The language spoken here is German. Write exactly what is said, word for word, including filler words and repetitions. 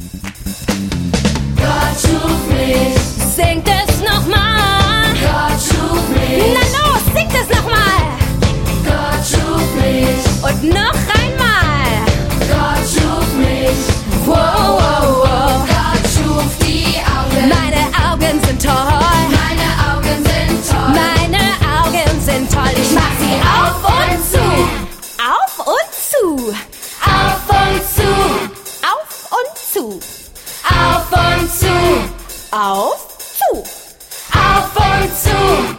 Gott schuf mich. Singt es nochmal. Gott schuf mich. Na los, singt es nochmal. Gott schuf mich. Und noch einmal. Gott schuf mich. Wow, wow, wow. Gott schuf die Augen. Meine Augen sind toll. Meine Augen sind toll. Meine Augen sind toll. Ich mach sie auf und zu. Auf und zu. Auf und zu. Auf und zu. Auf und zu. Auf, zu. Auf und zu.